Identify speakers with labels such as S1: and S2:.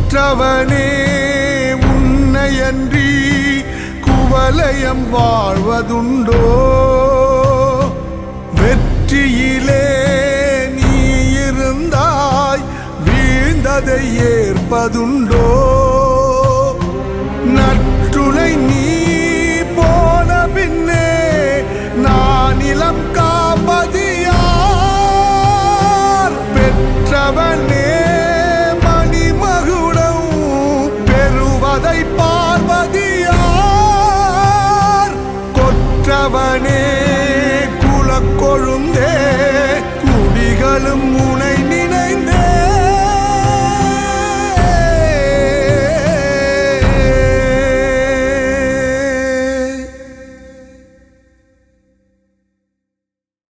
S1: கொற்றவனே உன்னையன்றி குவலயம் வாழ்வதுண்டோ? வெற்றியிலே நீ இருந்தாய், வீழ்ந்ததை ஏற்பதுண்டோ? நற்றுணை நீ போன பின்னே நான் இளம் காப்பது யார்? பெற்றவனே மணிமகுடம் பெறுவதை பார்ப்பது யார்? கொற்றவனே குலக்கொழுந்தே குடிகளும் உனை